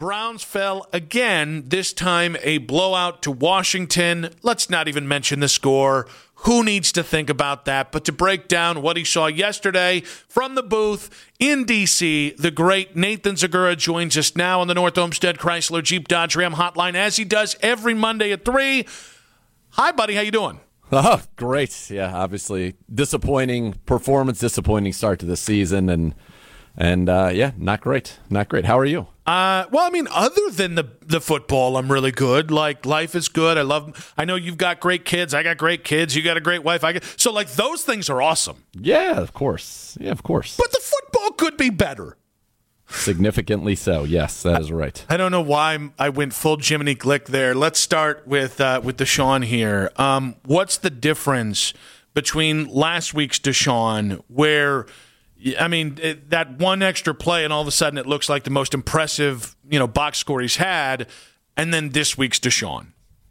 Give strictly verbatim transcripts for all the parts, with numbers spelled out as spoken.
Browns fell again, this time a blowout to Washington. Let's not even mention the score. Who needs to think about that? But to break down what he saw yesterday from the booth in D C, the great Nathan Zegura joins us now on the North Olmsted Chrysler Jeep Dodge Ram hotline, as he does every Monday at three. Hi, buddy. How you doing? Oh, great. Yeah, obviously disappointing performance, disappointing start to the season, and and uh, yeah, not great. Not great. How are you? Uh, well, I mean, other than the the football, I'm really good. Like, life is good. I love. I know you've got great kids. I got great kids. You got a great wife. I got, so like those things are awesome. Yeah, of course. Yeah, of course. But the football could be better. Significantly so. Yes, that is right. I don't know why I went full Jiminy Glick there. Let's start with uh, with Deshaun here. Um, what's the difference between last week's Deshaun, where, I mean, it, that one extra play and all of a sudden it looks like the most impressive, you know, box score he's had, and then this week's Deshaun?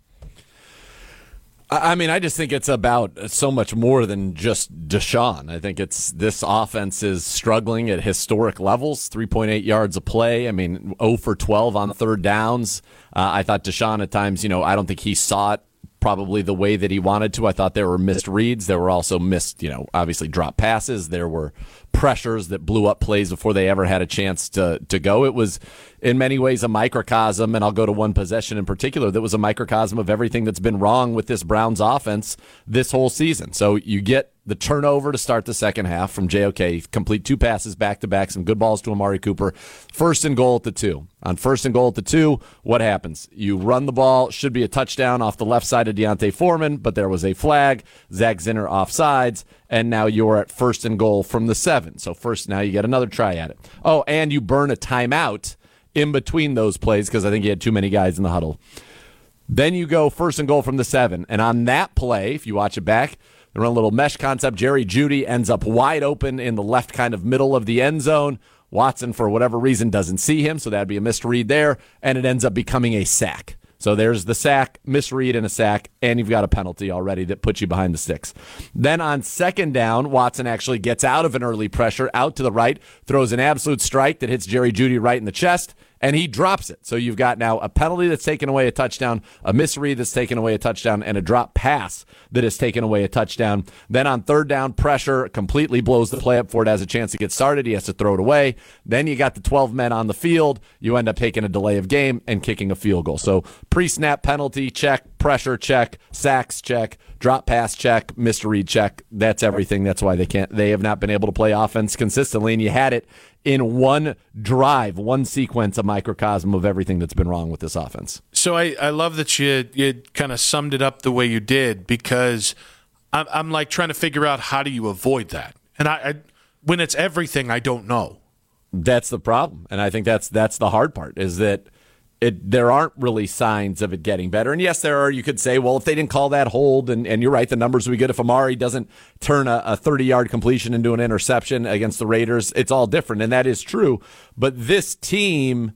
I mean, I just think it's about so much more than just Deshaun. I think it's this offense is struggling at historic levels, three point eight yards a play. I mean, zero for twelve on third downs. Uh, I thought Deshaun at times, you know, I don't think he saw it probably the way that he wanted to. I thought there were missed reads. There were also missed, you know, obviously drop passes. There were pressures that blew up plays before they ever had a chance to to go. It was in many ways a microcosm, and I'll go to one possession in particular that was a microcosm of everything that's been wrong with this Browns offense this whole season. So you get the turnover to start the second half from J O K, complete two passes back-to-back, some good balls to Amari Cooper. First and goal at the two. On first and goal at the two, what happens? You run the ball, should be a touchdown off the left side of Deontay Foreman, but there was a flag, Zach Zinner offsides, and now you're at first and goal from the seven. So first, now you get another try at it. Oh, and you burn a timeout in between those plays because I think you had too many guys in the huddle. Then you go first and goal from the seven, and on that play, if you watch it back, they run a little mesh concept. Jerry Jeudy ends up wide open in the left kind of middle of the end zone. Watson, for whatever reason, doesn't see him, so that'd be a misread there, and it ends up becoming a sack. So there's the sack, misread, and a sack, and you've got a penalty already that puts you behind the sticks. Then on second down, Watson actually gets out of an early pressure, out to the right, throws an absolute strike that hits Jerry Jeudy right in the chest, and he drops it. So you've got now a penalty that's taken away a touchdown, a misread that's taken away a touchdown, and a drop pass that has taken away a touchdown. Then on third down, pressure completely blows the play up before it has a chance to get started. He has to throw it away. Then you got the twelve men on the field. You end up taking a delay of game and kicking a field goal. So pre-snap penalty, check. Pressure, check. Sacks, check. Drop pass, check. Misread, check. That's everything. That's why they can't. They have not been able to play offense consistently, and you had it in one drive, one sequence, a microcosm of everything that's been wrong with this offense. So I, I love that you you kind of summed it up the way you did, because I'm, I'm like trying to figure out how do you avoid that, and I, I when it's everything, I don't know. That's the problem, and I think that's that's the hard part is that. It, there aren't really signs of it getting better. And yes, there are. You could say, well, if they didn't call that hold, and, and you're right, the numbers would be good. If Amari doesn't turn a, a thirty-yard completion into an interception against the Raiders, it's all different, and that is true. But this team,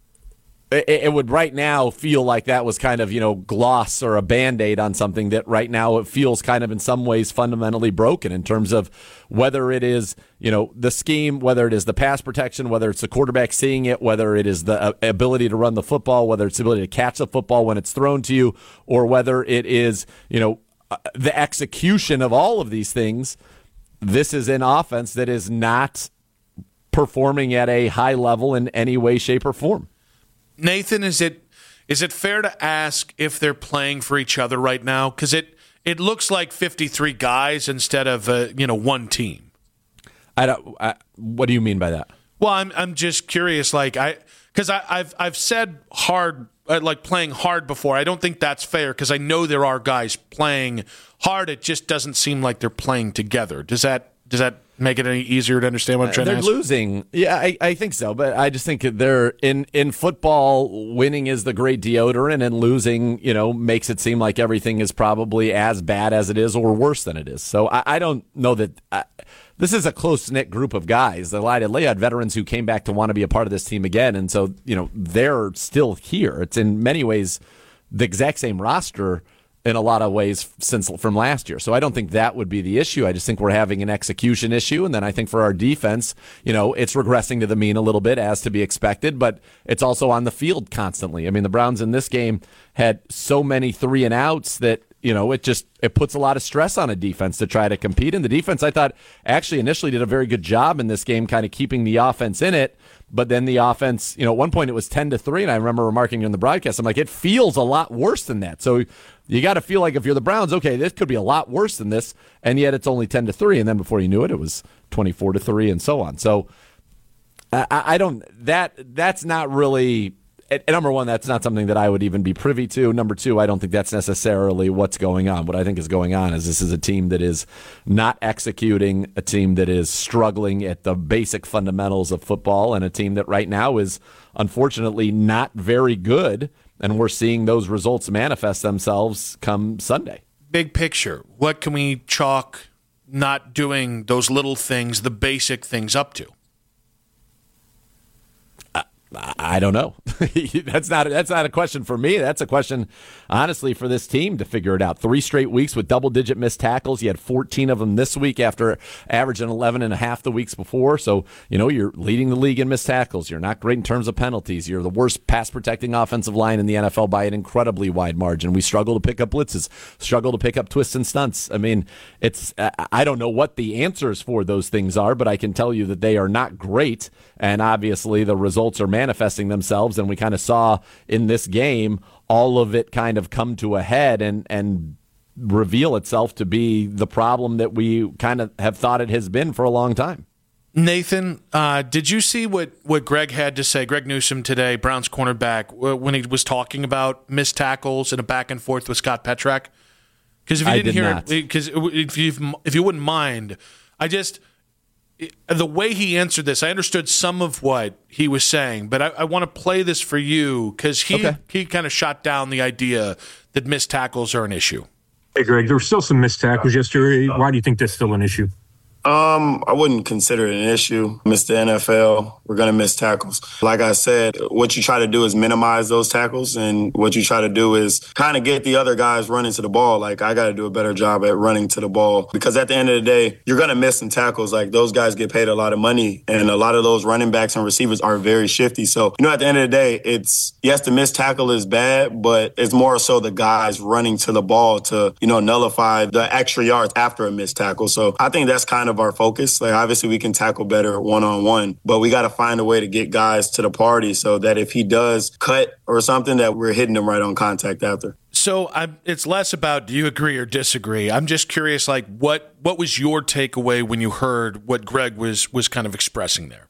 it, it would right now feel like that was kind of, you know, gloss or a Band-Aid on something that right now it feels kind of in some ways fundamentally broken in terms of whether it is, you know, the scheme, whether it is the pass protection, whether it's the quarterback seeing it, whether it is the uh, ability to run the football, whether it's the ability to catch the football when it's thrown to you, or whether it is, you know, uh, the execution of all of these things. This is an offense that is not performing at a high level in any way, shape, or form. Nathan, is it is it fair to ask if they're playing for each other right now? Because it it looks like fifty-three guys instead of uh, you know one team. I don't. I, what do you mean by that? Well, I'm I'm just curious, like I because I I've I've said hard uh, like playing hard before. I don't think that's fair because I know there are guys playing hard. It just doesn't seem like they're playing together. Does that does that make it any easier to understand what I'm trying they're to ask? They're losing. Yeah, I, I think so. But I just think they're in, in football, winning is the great deodorant, and losing, you know, makes it seem like everything is probably as bad as it is or worse than it is. So I, I don't know that I, this is a close-knit group of guys. They had veterans who came back to want to be a part of this team again. And so, you know, they're still here. It's in many ways the exact same roster in a lot of ways since from last year. So I don't think that would be the issue. I just think we're having an execution issue. And then I think for our defense, you know, it's regressing to the mean a little bit as to be expected, but it's also on the field constantly. I mean, the Browns in this game had so many three and outs that, you know, it just it puts a lot of stress on a defense to try to compete. And the defense, I thought, actually initially did a very good job in this game, kind of keeping the offense in it. But then the offense, you know, at one point it was ten to three, and I remember remarking in the broadcast, I'm like, it feels a lot worse than that. So you got to feel like if you're the Browns, okay, this could be a lot worse than this, and yet it's only ten to three, and then before you knew it, it was twenty-four to three, and so on. So I, I don't that that's not really. Number one, that's not something that I would even be privy to. Number two, I don't think that's necessarily what's going on. What I think is going on is this is a team that is not executing, a team that is struggling at the basic fundamentals of football, and a team that right now is unfortunately not very good, and we're seeing those results manifest themselves come Sunday. Big picture, what can we chalk not doing those little things, the basic things, up to? I don't know. that's not that's not a question for me. That's a question, honestly, for this team to figure it out. Three straight weeks with double-digit missed tackles. You had fourteen of them this week after averaging eleven and a half the weeks before. So, you know, you're leading the league in missed tackles. You're not great in terms of penalties. You're the worst pass-protecting offensive line in the N F L by an incredibly wide margin. We struggle to pick up blitzes, struggle to pick up twists and stunts. I mean, it's I don't know what the answers for those things are, but I can tell you that they are not great, and obviously the results are manifesting themselves, and we kind of saw in this game all of it kind of come to a head and and reveal itself to be the problem that we kind of have thought it has been for a long time. Nathan, uh, did you see what, what Greg had to say, Greg Newsome today, Browns cornerback, when he was talking about missed tackles and a back and forth with Scott Petrak? Because if you didn't did hear not. it, because if you if you wouldn't mind, I just the way he answered this, I understood some of what he was saying, but I, I want to play this for you because he Okay. he kind of shot down the idea that missed tackles are an issue. Hey, Greg, there were still some missed tackles yesterday. Why do you think that's still an issue? Um, I wouldn't consider it an issue. Miss the N F L, we're going to miss tackles. Like I said, what you try to do is minimize those tackles, and what you try to do is kind of get the other guys running to the ball. Like, I got to do a better job at running to the ball, because at the end of the day, you're going to miss some tackles. Like, those guys get paid a lot of money, and a lot of those running backs and receivers are very shifty. So, you know, at the end of the day, it's, yes, the missed tackle is bad, but it's more so the guys running to the ball to, you know, nullify the extra yards after a missed tackle. So I think that's kind of our focus. Like, obviously we can tackle better one-on-one, but we got to find a way to get guys to the party so that if he does cut or something, that we're hitting him right on contact after. So I'm, it's less about do you agree or disagree. I'm just curious, like, what what was your takeaway when you heard what Greg was was kind of expressing there?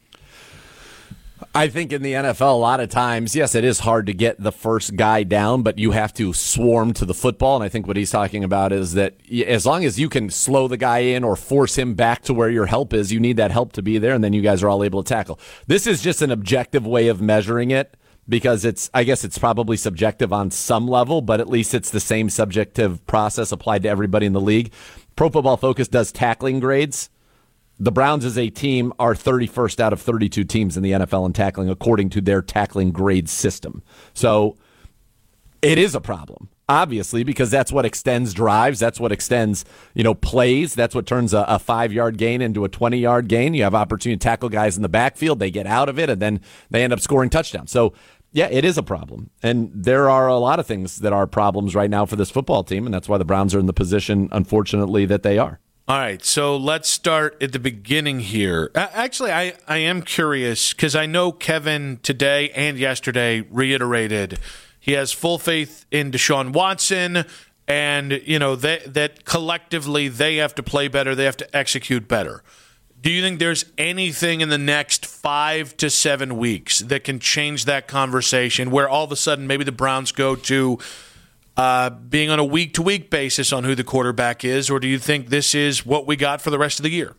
I think in the N F L, a lot of times, yes, it is hard to get the first guy down, but you have to swarm to the football. And I think what he's talking about is that as long as you can slow the guy in or force him back to where your help is, you need that help to be there, and then you guys are all able to tackle. This is just an objective way of measuring it, because it's, I guess it's probably subjective on some level, but at least it's the same subjective process applied to everybody in the league. Pro Football Focus does tackling grades. The Browns as a team are thirty-first out of thirty-two teams in the N F L in tackling, according to their tackling grade system. So it is a problem, obviously, because that's what extends drives. That's what extends, you know, plays. That's what turns a, a five-yard gain into a twenty-yard gain. You have opportunity to tackle guys in the backfield. They get out of it, and then they end up scoring touchdowns. So, yeah, it is a problem. And there are a lot of things that are problems right now for this football team, and that's why the Browns are in the position, unfortunately, that they are. All right, so let's start at the beginning here. Actually, I, I am curious because I know Kevin today and yesterday reiterated he has full faith in Deshaun Watson, and you know that that collectively they have to play better, they have to execute better. Do you think there's anything in the next five to seven weeks that can change that conversation, where all of a sudden maybe the Browns go to Uh, being on a week-to-week basis on who the quarterback is, or do you think this is what we got for the rest of the year?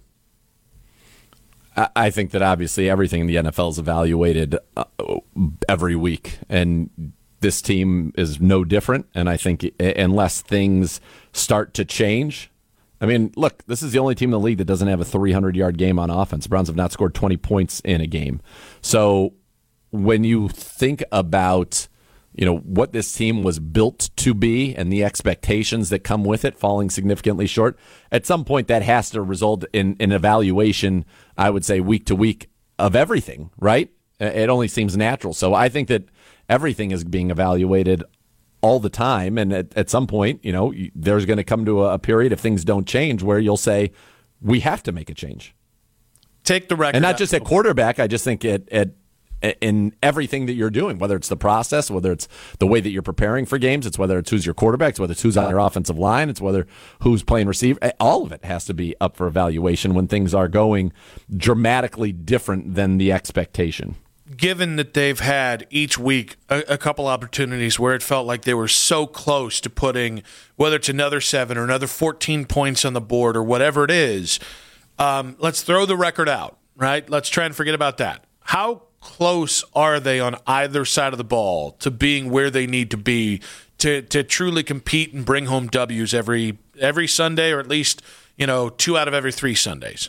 I think that obviously everything in the N F L is evaluated uh, every week, and this team is no different. And I think unless things start to change, I mean, look, this is the only team in the league that doesn't have a three hundred yard game on offense. The Browns have not scored twenty points in a game. So when you think about you know, what this team was built to be and the expectations that come with it falling significantly short, at some point that has to result in an evaluation, I would say, week to week of everything, right? It only seems natural. So I think that everything is being evaluated all the time. And at, at some point, you know, there's going to come to a, a period if things don't change where you'll say, we have to make a change. Take the record. And not just at quarterback. I just think it, it in everything that you're doing, whether it's the process, whether it's the way that you're preparing for games, it's whether it's who's your quarterback, it's whether it's who's on your offensive line, it's whether who's playing receiver. All of it has to be up for evaluation when things are going dramatically different than the expectation. Given that they've had each week a, a couple opportunities where it felt like they were so close to putting, whether it's another seven or another fourteen points on the board or whatever it is, um, let's throw the record out, right? Let's try and forget about that. How close are they on either side of the ball to being where they need to be to to truly compete and bring home W's every every Sunday, or at least, you know, two out of every three Sundays?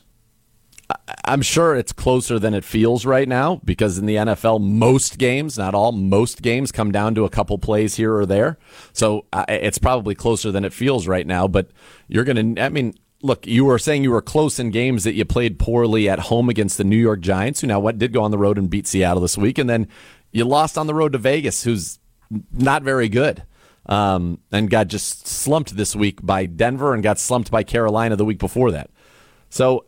I'm sure it's closer than it feels right now, because in the N F L, most games, not all, most games come down to a couple plays here or there. So uh, it's probably closer than it feels right now. But you're going to, I mean, look, you were saying you were close in games that you played poorly at home against the New York Giants, who now what did go on the road and beat Seattle this week. And then you lost on the road to Vegas, who's not very good, um, and got just slumped this week by Denver and got slumped by Carolina the week before that. So,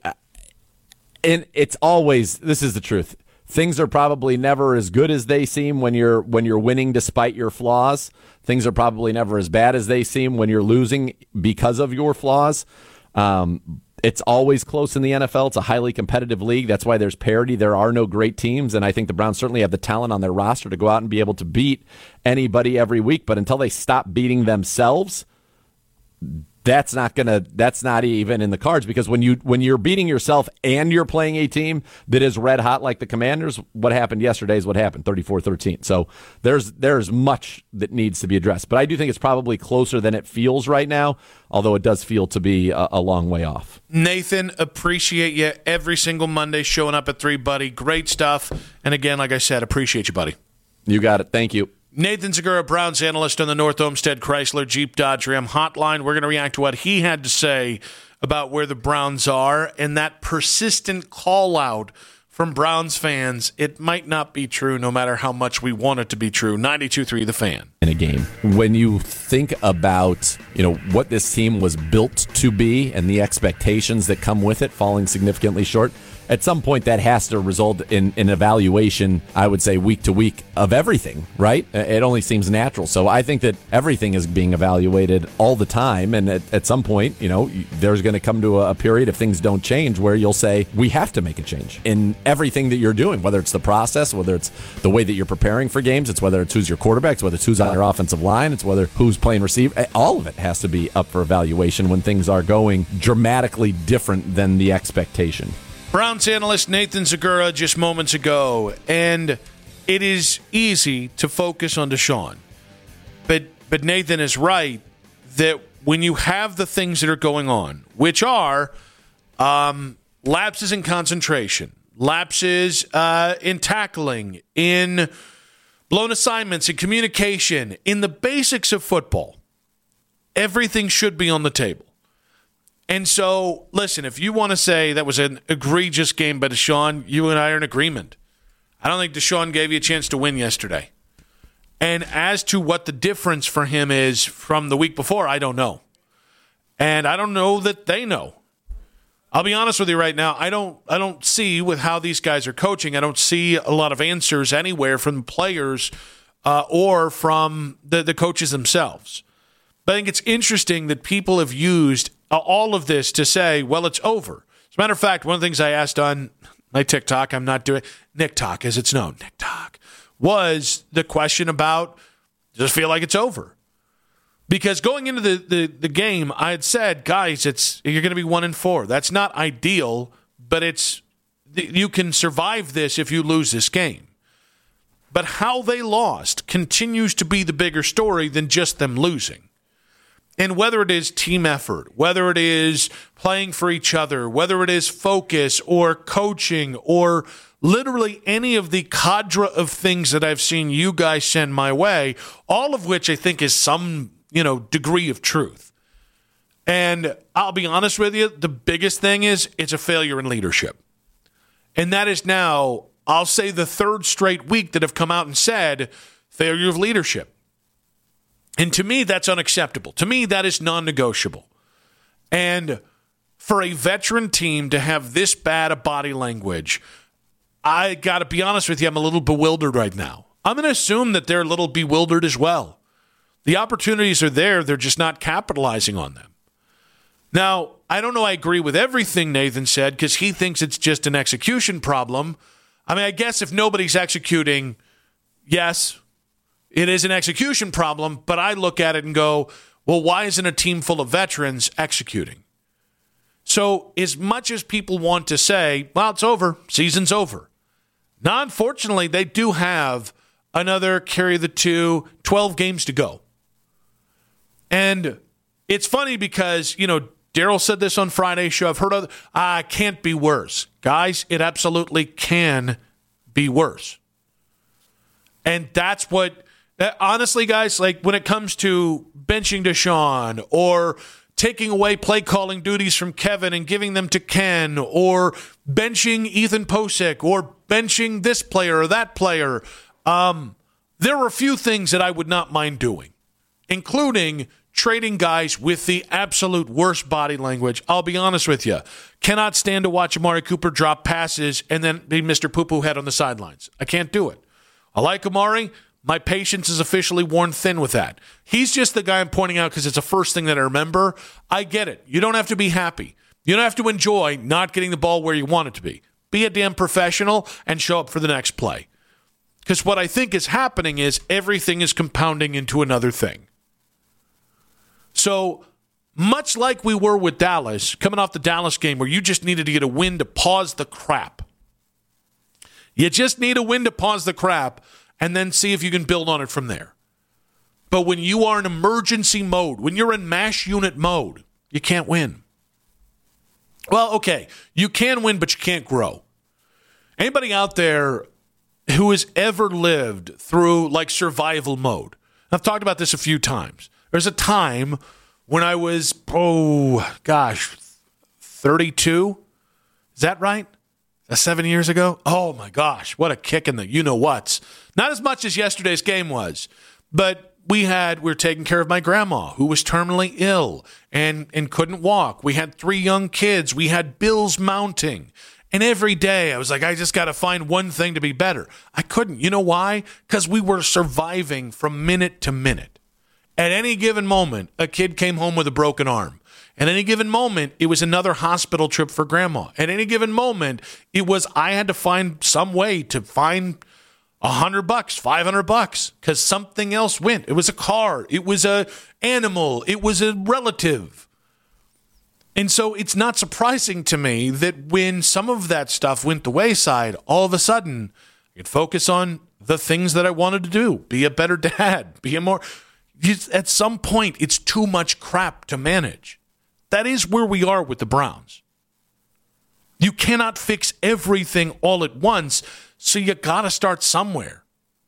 and it's always, this is the truth. Things are probably never as good as they seem when you're when you're winning despite your flaws. Things are probably never as bad as they seem when you're losing because of your flaws. Um, it's always close in the N F L. It's a highly competitive league. That's why there's parity. There are no great teams, and I think the Browns certainly have the talent on their roster to go out and be able to beat anybody every week. But until they stop beating themselves, that's not gonna. That's not even in the cards, because when you when you're beating yourself and you're playing a team that is red hot like the Commanders, what happened yesterday is what happened, thirty-four thirteen. So there's there's much that needs to be addressed. But I do think it's probably closer than it feels right now, although it does feel to be a, a long way off. Nathan, appreciate you every single Monday showing up at three, buddy. Great stuff. And again, like I said, appreciate you, buddy. You got it. Thank you. Nathan Segura, Browns analyst on the North Olmsted Chrysler Jeep Dodge Ram hotline. We're going to react to what he had to say about where the Browns are and that persistent call-out from Browns fans. It might not be true no matter how much we want it to be true. ninety-two three The Fan. In a game, when you think about, you know, what this team was built to be and the expectations that come with it falling significantly short, at some point that has to result in an evaluation, I would say, week to week of everything, right? It only seems natural. So I think that everything is being evaluated all the time. And at, at some point, you know, there's going to come to a, a period if things don't change where you'll say, we have to make a change in everything that you're doing, whether it's the process, whether it's the way that you're preparing for games, it's whether it's who's your quarterback, it's whether it's who's on your offensive line, it's whether who's playing receiver. All of it has to be up for evaluation when things are going dramatically different than the expectation. Browns analyst Nathan Segura just moments ago, and it is easy to focus on Deshaun. But but Nathan is right that when you have the things that are going on, which are um, lapses in concentration, lapses uh, in tackling, in blown assignments, in communication, in the basics of football, everything should be on the table. And so, listen, if you want to say that was an egregious game by Deshaun, you and I are in agreement. I don't think Deshaun gave you a chance to win yesterday. And as to what the difference for him is from the week before, I don't know. And I don't know that they know. I'll be honest with you right now, I don't I don't see with how these guys are coaching, I don't see a lot of answers anywhere from players uh, or from the, the coaches themselves. But I think it's interesting that people have used all of this to say, well, it's over. As a matter of fact, one of the things I asked on my TikTok, I'm not doing, Nick Talk as it's known, Nick Talk, was the question about, does it feel like it's over? Because going into the, the, the game, I had said, guys, it's you're going to be one and four. That's not ideal, but it's you can survive this if you lose this game. But how they lost continues to be the bigger story than just them losing. And whether it is team effort, whether it is playing for each other, whether it is focus or coaching or literally any of the cadre of things that I've seen you guys send my way, all of which I think is some, you know, degree of truth. And I'll be honest with you, the biggest thing is it's a failure in leadership. And that is now, I'll say, the third straight week that have come out and said failure of leadership. And to me, that's unacceptable. To me, that is non-negotiable. And for a veteran team to have this bad a body language, I got to be honest with you, I'm a little bewildered right now. I'm going to assume that they're a little bewildered as well. The opportunities are there. They're just not capitalizing on them. Now, I don't know I agree with everything Nathan said because he thinks it's just an execution problem. I mean, I guess if nobody's executing, yes, it is an execution problem, but I look at it and go, well, why isn't a team full of veterans executing? So as much as people want to say, well, it's over, season's over. Now, unfortunately, they do have another carry the two, twelve games to go. And it's funny because, you know, Daryl said this on Friday's show. I've heard other, ah, it can't be worse. Guys, it absolutely can be worse. And that's what, honestly, guys, like when it comes to benching Deshaun or taking away play calling duties from Kevin and giving them to Ken, or benching Ethan Posick, or benching this player or that player, um, there are a few things that I would not mind doing, including trading guys with the absolute worst body language. I'll be honest with you. Cannot stand to watch Amari Cooper drop passes and then be Mister Poo-Poo Head on the sidelines. I can't do it. I like Amari. My patience is officially worn thin with that. He's just the guy I'm pointing out because it's the first thing that I remember. I get it. You don't have to be happy. You don't have to enjoy not getting the ball where you want it to be. Be a damn professional and show up for the next play. Because what I think is happening is everything is compounding into another thing. So much like we were with Dallas, coming off the Dallas game where you just needed to get a win to pause the crap. You just need a win to pause the crap and then see if you can build on it from there. But when you are in emergency mode, when you're in mash unit mode, you can't win. Well, okay, you can win, but you can't grow. Anybody out there who has ever lived through like survival mode? I've talked about this a few times. There's a time when I was, oh, gosh, thirty-two. Is that right? That's seven years ago? Oh, my gosh. What a kick in the you-know-whats. Not as much as yesterday's game was, but we had, we were taking care of my grandma who was terminally ill and, and couldn't walk. We had three young kids. We had bills mounting. And every day I was like, I just got to find one thing to be better. I couldn't. You know why? Because we were surviving from minute to minute. At any given moment, a kid came home with a broken arm. At any given moment, it was another hospital trip for grandma. At any given moment, it was I had to find some way to find a hundred bucks, five hundred bucks, because something else went. It was a car. It was a animal. It was a relative. And so it's not surprising to me that when some of that stuff went the wayside, all of a sudden, I could focus on the things that I wanted to do. Be a better dad. Be a more... At some point, it's too much crap to manage. That is where we are with the Browns. You cannot fix everything all at once, so you got to start somewhere.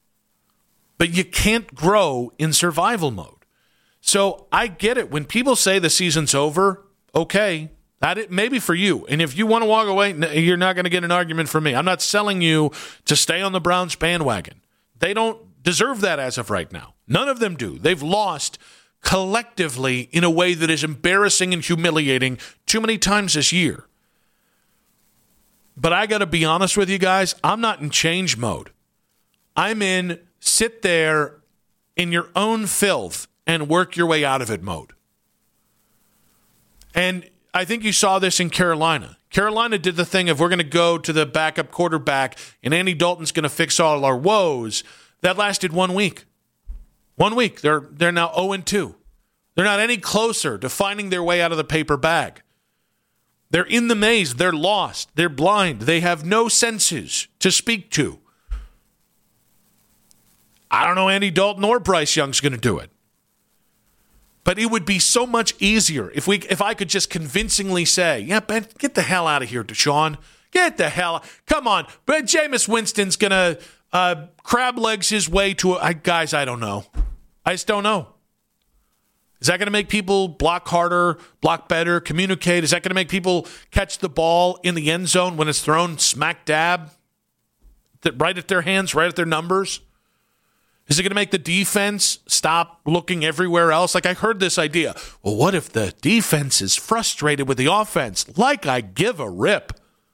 But you can't grow in survival mode. So I get it. When people say the season's over, okay, that it, maybe for you. And if you want to walk away, you're not going to get an argument from me. I'm not selling you to stay on the Browns bandwagon. They don't deserve that as of right now. None of them do. They've lost collectively in a way that is embarrassing and humiliating too many times this year. But I got to be honest with you guys, I'm not in change mode. I'm in sit there in your own filth and work your way out of it mode. And I think you saw this in Carolina. Carolina did the thing of we're going to go to the backup quarterback and Andy Dalton's going to fix all our woes. That lasted one week. One week. They're they're now oh and two. They're not any closer to finding their way out of the paper bag. They're in the maze. They're lost. They're blind. They have no senses to speak to. I don't know Andy Dalton or Bryce Young's going to do it. But it would be so much easier if we if I could just convincingly say, yeah, Ben, get the hell out of here, Deshaun. Get the hell – come on. But Jameis Winston's going to uh, crab legs his way to – guys, I don't know. I just don't know. Is that going to make people block harder, block better, communicate? Is that going to make people catch the ball in the end zone when it's thrown smack dab right at their hands, right at their numbers? Is it going to make the defense stop looking everywhere else? Like, I heard this idea. Well, what if the defense is frustrated with the offense? Like I give a rip.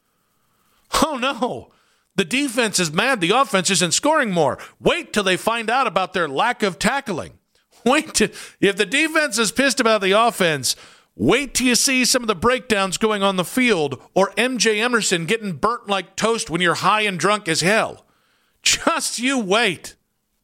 Oh, no. The defense is mad. The offense isn't scoring more. Wait till they find out about their lack of tackling. Wait till, if the defense is pissed about the offense, wait till you see some of the breakdowns going on the field or M J Emerson getting burnt like toast when you're high and drunk as hell. Just you wait.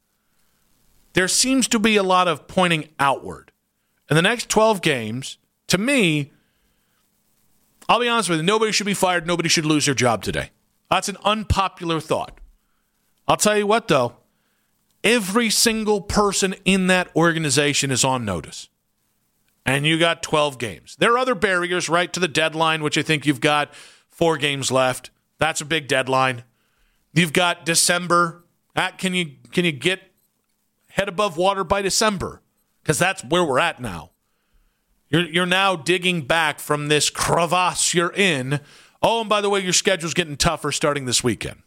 There seems to be a lot of pointing outward. In the next twelve games, to me, I'll be honest with you, nobody should be fired. Nobody should lose their job today. That's an unpopular thought. I'll tell you what, though. Every single person in that organization is on notice. And you got twelve games. There are other barriers, right, to the deadline, which I think you've got four games left. That's a big deadline. You've got December. Uh, can you can you get head above water by December? Because that's where we're at now. You're, you're now digging back from this crevasse you're in. Oh, and by the way, your schedule's getting tougher starting this weekend.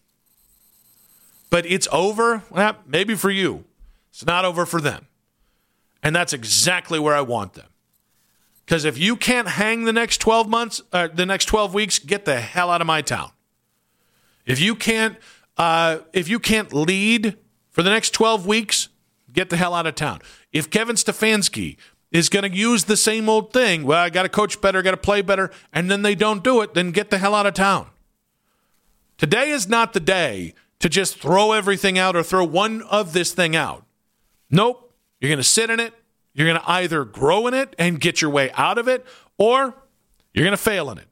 But it's over, well, maybe for you. It's not over for them. And that's exactly where I want them. Because if you can't hang the next twelve months, uh, the next twelve weeks, get the hell out of my town. If you can't, uh, if you can't lead for the next twelve weeks, get the hell out of town. If Kevin Stefanski is going to use the same old thing, well, I got to coach better, got to play better, and then they don't do it, then get the hell out of town. Today is not the day to just throw everything out or throw one of this thing out. Nope. You're going to sit in it. You're going to either grow in it and get your way out of it, or you're going to fail in it.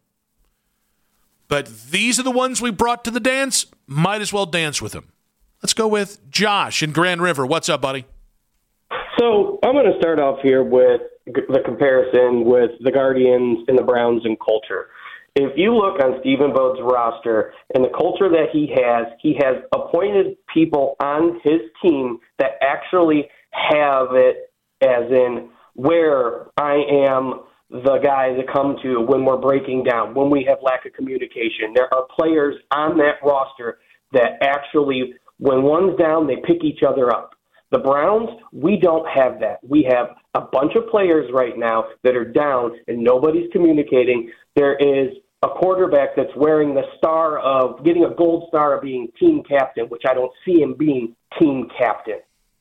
But these are the ones we brought to the dance. Might as well dance with them. Let's go with Josh in Grand River. What's up, buddy? So I'm going to start off here with the comparison with the Guardians and the Browns and culture. If you look on Stephen Bode's roster and the culture that he has, he has appointed people on his team that actually have it as in where I am the guy to come to when we're breaking down, when we have lack of communication. There are players on that roster that actually, when one's down, they pick each other up. The Browns, we don't have that. We have a bunch of players right now that are down and nobody's communicating. There is a quarterback that's wearing the star of getting a gold star of being team captain, which I don't see him being team captain.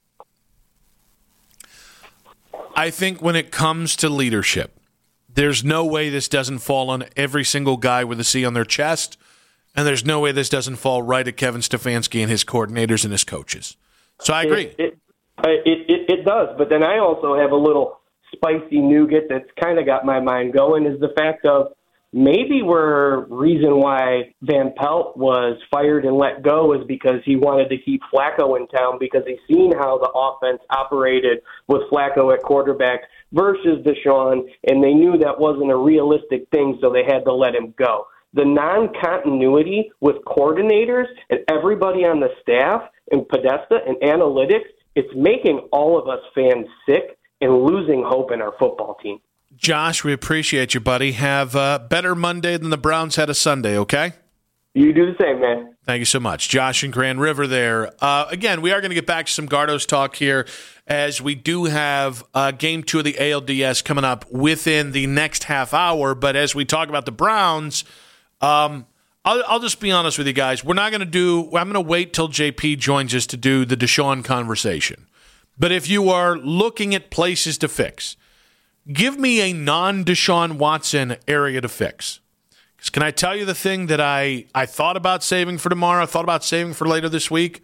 I think when it comes to leadership, there's no way this doesn't fall on every single guy with a C on their chest, and there's no way this doesn't fall right at Kevin Stefanski and his coordinators and his coaches. So I agree. It, it, it, it, it does, but then I also have a little spicy nougat that's kind of got my mind going, is the fact of maybe we're reason why Van Pelt was fired and let go is because he wanted to keep Flacco in town because he's seen how the offense operated with Flacco at quarterback versus Deshaun, and they knew that wasn't a realistic thing, so they had to let him go. The non-continuity with coordinators and everybody on the staff and Podesta and analytics, it's making all of us fans sick and losing hope in our football team. Josh, we appreciate you, buddy. Have a better Monday than the Browns had a Sunday, okay? You do the same, man. Thank you so much. Josh in Grand River there. Uh, again, we are going to get back to some Gardos talk here as we do have uh, game two of the A L D S coming up within the next half hour. But as we talk about the Browns, um, I'll, I'll just be honest with you guys. We're not going to do – I'm going to wait till J P joins us to do the Deshaun conversation. But if you are looking at places to fix – give me a non-Deshaun Watson area to fix. Because can I tell you the thing that I, I thought about saving for tomorrow, I thought about saving for later this week?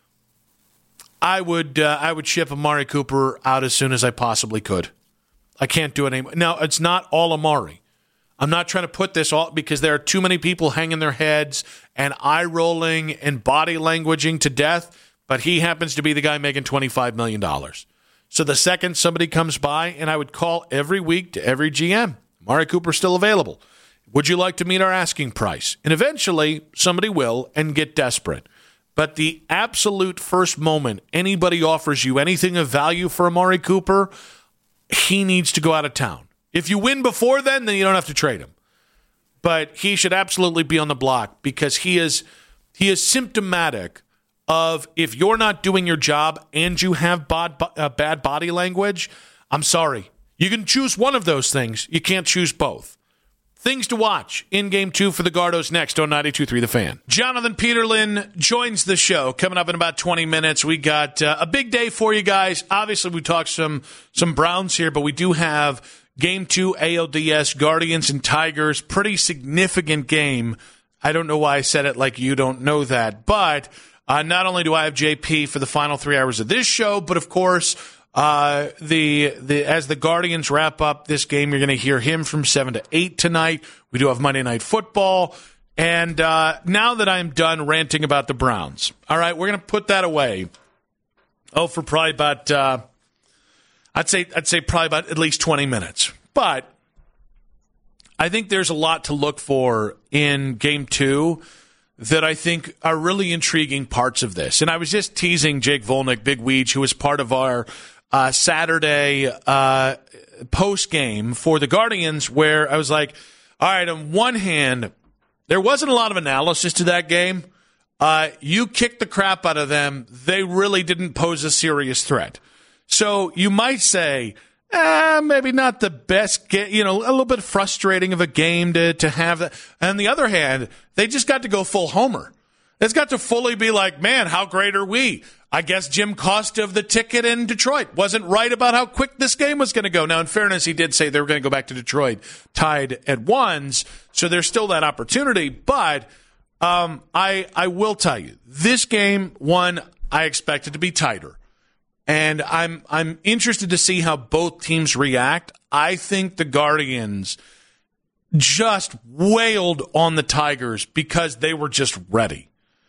I would uh, I would ship Amari Cooper out as soon as I possibly could. I can't do it anymore. Now, it's not all Amari. I'm not trying to put this all because there are too many people hanging their heads and eye-rolling and body languaging to death, but he happens to be the guy making twenty-five million dollars. So the second somebody comes by, and I would call every week to every G M, Amari Cooper's still available. Would you like to meet our asking price? And eventually, somebody will and get desperate. But the absolute first moment anybody offers you anything of value for Amari Cooper, he needs to go out of town. If you win before then, then you don't have to trade him. But he should absolutely be on the block because he is he is symptomatic of if you're not doing your job and you have bod, uh, bad body language, I'm sorry. You can choose one of those things. You can't choose both. Things to watch in Game two for the Gardos next on ninety-two point three The Fan. Jonathan Peterlin joins the show coming up in about twenty minutes. We got uh, a big day for you guys. Obviously, we talked some some Browns here, but we do have Game two A L D S, Guardians and Tigers. Pretty significant game. I don't know why I said it like you don't know that. But uh, not only do I have J P for the final three hours of this show, but of course, Uh, the the as the Guardians wrap up this game, you're going to hear him from seven to eight tonight. We do have Monday Night Football. And uh, now that I'm done ranting about the Browns, all right, we're going to put that away. Oh, for probably about, uh, I'd say I'd say probably about at least twenty minutes. But I think there's a lot to look for in Game two that I think are really intriguing parts of this. And I was just teasing Jake Volnick, Big Weege, who was part of our Uh, Saturday uh, post game for the Guardians, where I was like, all right, on one hand, there wasn't a lot of analysis to that game. Uh, you kicked the crap out of them. They really didn't pose a serious threat. So you might say, eh, maybe not the best, ga- you know, a little bit frustrating of a game to, to have that. And on the other hand, they just got to go full homer. It's got to fully be like, man, how great are we? I guess Jim Costa of the ticket in Detroit wasn't right about how quick this game was going to go. Now, in fairness, he did say they were going to go back to Detroit tied at ones, so there's still that opportunity. But um, I I will tell you, this game, one, I expect it to be tighter. And I'm I'm interested to see how both teams react. I think the Guardians just wailed on the Tigers because they were just ready.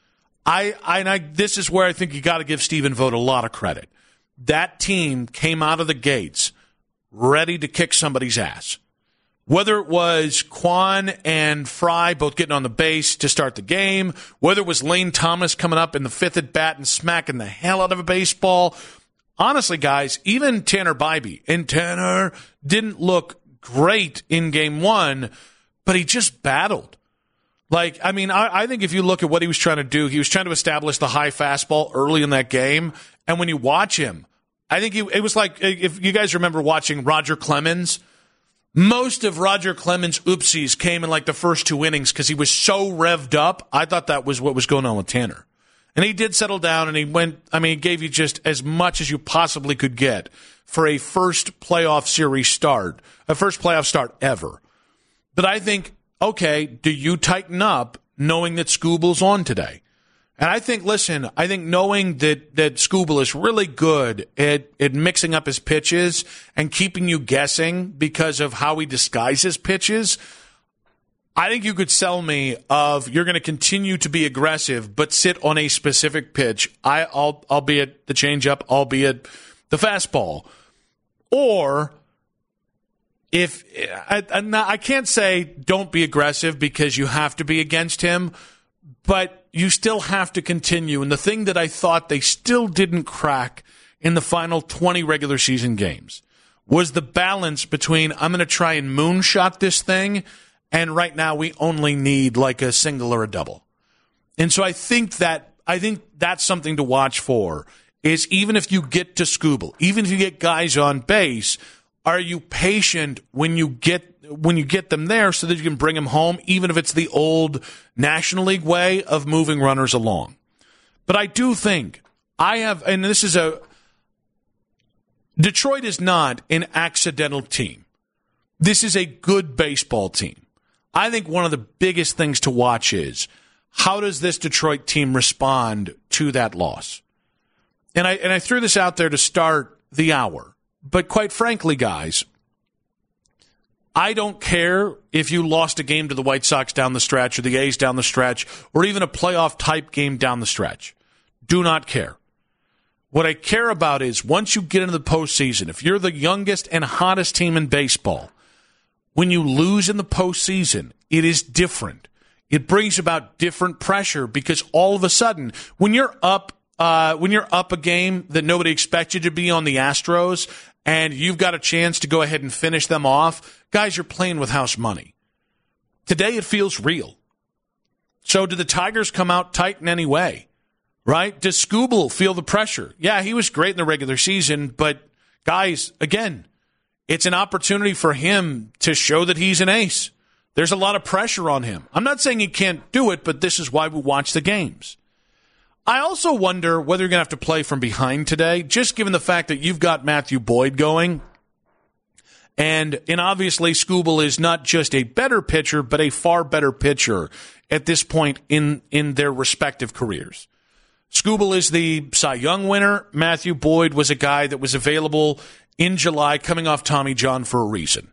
I, I, and I, this is where I think you got to give Stephen Vogt a lot of credit. That team came out of the gates ready to kick somebody's ass. Whether it was Quan and Fry both getting on the base to start the game, whether it was Lane Thomas coming up in the fifth at bat and smacking the hell out of a baseball. Honestly, guys, even Tanner Bybee, and Tanner didn't look great in game one, but he just battled. Like, I mean, I, I think if you look at what he was trying to do, he was trying to establish the high fastball early in that game. And when you watch him, I think he, it was like, if you guys remember watching Roger Clemens, most of Roger Clemens' oopsies came in like the first two innings because he was so revved up. I thought that was what was going on with Tanner. And he did settle down and he went, I mean, he gave you just as much as you possibly could get for a first playoff series start, a first playoff start ever. But I think, okay, do you tighten up knowing that Scooble's on today? And I think, listen, I think knowing that, that Scooble is really good at, at mixing up his pitches and keeping you guessing because of how he disguises pitches, I think you could sell me of you're going to continue to be aggressive but sit on a specific pitch, I, I'll, albeit the changeup, albeit the fastball. Or if I, I can't say don't be aggressive because you have to be against him, but you still have to continue. And the thing that I thought they still didn't crack in the final twenty regular season games was the balance between I'm going to try and moonshot this thing, and right now we only need like a single or a double. And so I think that I think that's something to watch for, is even if you get to Scooble, even if you get guys on base, are you patient when you get when you get them there so that you can bring them home, even if it's the old National League way of moving runners along? But I do think I have, and this is a, Detroit is not an accidental team. This is a good baseball team. I think one of the biggest things to watch is how does this Detroit team respond to that loss? And I and I threw this out there to start the hour. But quite frankly, guys, I don't care if you lost a game to the White Sox down the stretch or the A's down the stretch or even a playoff-type game down the stretch. Do not care. What I care about is once you get into the postseason, if you're the youngest and hottest team in baseball, when you lose in the postseason, it is different. It brings about different pressure because all of a sudden, when you're up, uh, when you're up a game that nobody expects you to be on the Astros, and you've got a chance to go ahead and finish them off, guys, you're playing with house money. Today, it feels real. So, do the Tigers come out tight in any way? Right? Does Skubal feel the pressure? Yeah, he was great in the regular season, but guys, again, it's an opportunity for him to show that he's an ace. There's a lot of pressure on him. I'm not saying he can't do it, but this is why we watch the games. I also wonder whether you're going to have to play from behind today, just given the fact that you've got Matthew Boyd going. And, and obviously, Skubal is not just a better pitcher, but a far better pitcher at this point in, in their respective careers. Skubal is the Cy Young winner. Matthew Boyd was a guy that was available in July coming off Tommy John for a reason.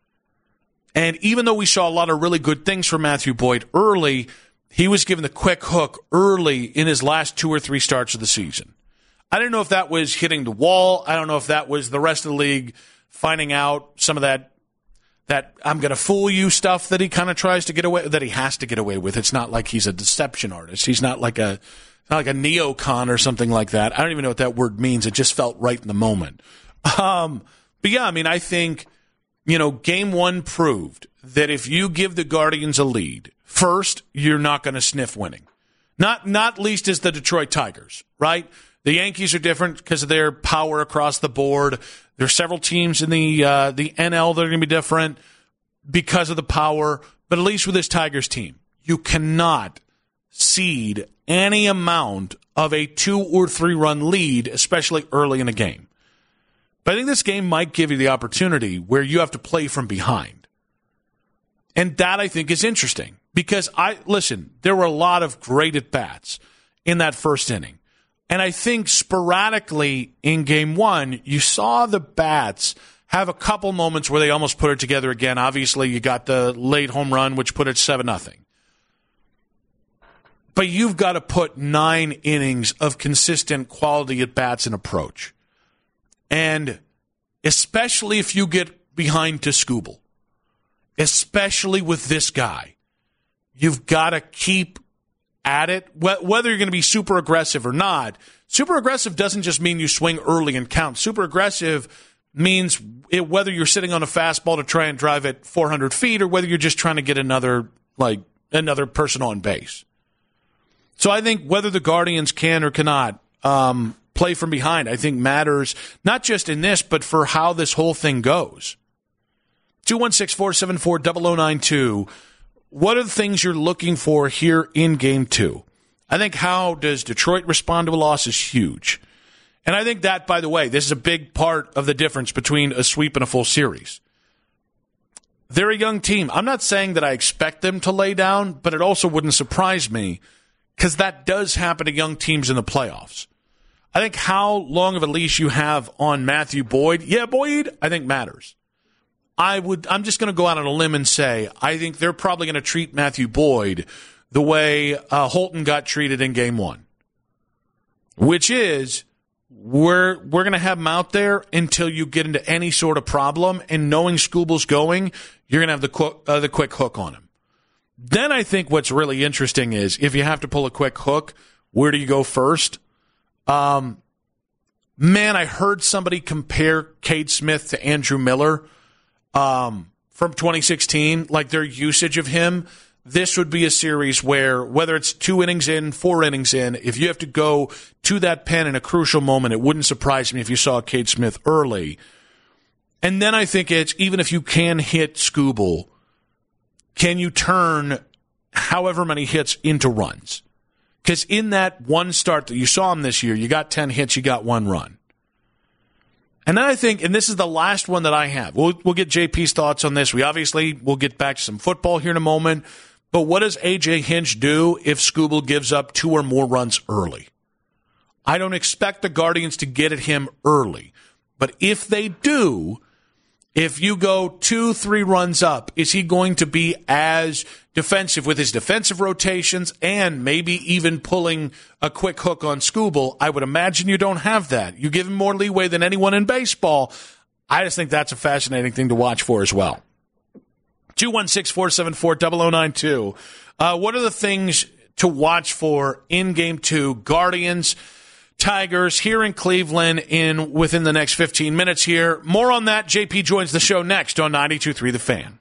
And even though we saw a lot of really good things from Matthew Boyd early, he was given the quick hook early in his last two or three starts of the season. I don't know if that was hitting the wall. I don't know if that was the rest of the league finding out some of that that I'm going to fool you stuff that he kind of tries to get away, that he has to get away with. It's not like he's a deception artist. He's not like a not like a neocon or something like that. I don't even know what that word means. It just felt right in the moment. Um, but yeah, I mean, I think, you know, game one proved that if you give the Guardians a lead, first, you're not going to sniff winning. Not, not least as the Detroit Tigers, right? The Yankees are different because of their power across the board. There are several teams in the, uh, the N L that are going to be different because of the power. But at least with this Tigers team, you cannot cede any amount of a two or three run lead, especially early in a game. But I think this game might give you the opportunity where you have to play from behind. And that, I think, is interesting because, I listen, there were a lot of great at-bats in that first inning. And I think sporadically in game one, you saw the bats have a couple moments where they almost put it together again. Obviously, you got the late home run, which put it seven nothing. But you've got to put nine innings of consistent quality at-bats and approach. And especially if you get behind to Skubal, especially with this guy, you've got to keep at it, whether you're going to be super aggressive or not. Super aggressive doesn't just mean you swing early and count. Super aggressive means it, whether you're sitting on a fastball to try and drive it four hundred feet or whether you're just trying to get another, like, another person on base. So I think whether the Guardians can or cannot um, play from behind, I think matters not just in this, but for how this whole thing goes. two one six, four seven four, zero zero nine two. What are the things you're looking for here in game two? I think how does Detroit respond to a loss is huge. And I think that, by the way, this is a big part of the difference between a sweep and a full series. They're a young team. I'm not saying that I expect them to lay down, but it also wouldn't surprise me because that does happen to young teams in the playoffs. I think how long of a leash you have on Matthew Boyd, yeah, Boyd, I think matters. I would, I'm just going to go out on a limb and say I think they're probably going to treat Matthew Boyd the way uh, Holton got treated in game one, which is we're, we're going to have him out there until you get into any sort of problem, and knowing Skubal's going, you're going to have the, qu- uh, the quick hook on him. Then I think what's really interesting is if you have to pull a quick hook, where do you go first? Um, man, I heard somebody compare Cade Smith to Andrew Miller um, from twenty sixteen, like their usage of him. This would be a series where, whether it's two innings in, four innings in, if you have to go to that pen in a crucial moment, it wouldn't surprise me if you saw Cade Smith early. And then I think it's, even if you can hit Skubal, can you turn however many hits into runs? Because in that one start that you saw him this year, you got ten hits, you got one run. And then I think, and this is the last one that I have, we'll, we'll get J P's thoughts on this. We obviously will get back to some football here in a moment. But what does A J Hinch do if Skubal gives up two or more runs early? I don't expect the Guardians to get at him early. But if they do, if you go two, three runs up, is he going to be as defensive with his defensive rotations and maybe even pulling a quick hook on Skubal? I would imagine you don't have that. You give him more leeway than anyone in baseball. I just think that's a fascinating thing to watch for as well. two one six, four seven four, zero zero nine two. Uh, what are the things to watch for in Game two? Guardians, Tigers here in Cleveland in within the next fifteen minutes here. More on that. J P joins the show next on ninety-two point three The Fan.